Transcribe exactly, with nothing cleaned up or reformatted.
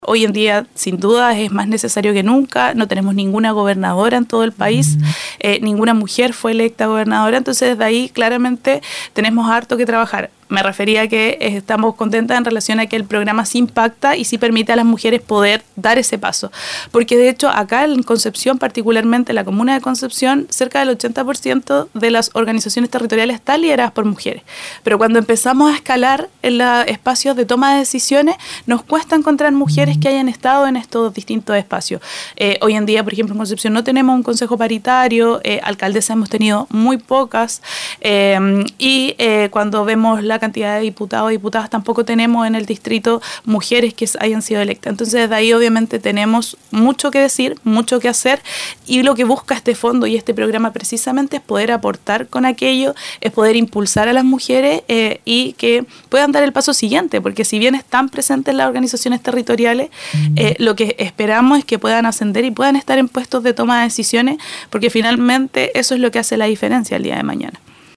Hoy en día, sin duda, es más necesario que nunca. No tenemos ninguna gobernadora en todo el país, eh, ninguna mujer fue electa gobernadora, entonces desde ahí claramente tenemos harto que trabajar. Me refería a que estamos contentas en relación a que el programa sí impacta y sí permite a las mujeres poder dar ese paso. Porque de hecho acá en Concepción, particularmente en la comuna de Concepción, cerca del ochenta por ciento de las organizaciones territoriales están lideradas por mujeres. Pero cuando empezamos a escalar en los espacios de toma de decisiones, nos cuesta encontrar mujeres que hayan estado en estos distintos espacios. Eh, hoy en día, por ejemplo, en Concepción no tenemos un consejo paritario, eh, alcaldesas hemos tenido muy pocas, eh, y eh, cuando vemos la cantidad de diputados y diputadas, tampoco tenemos en el distrito mujeres que hayan sido electas. Entonces, desde ahí obviamente tenemos mucho que decir, mucho que hacer, y lo que busca este fondo y este programa precisamente es poder aportar con aquello, es poder impulsar a las mujeres eh, y que puedan dar el paso siguiente, porque si bien están presentes en las organizaciones territoriales, eh, lo que esperamos es que puedan ascender y puedan estar en puestos de toma de decisiones, porque finalmente eso es lo que hace la diferencia el día de mañana.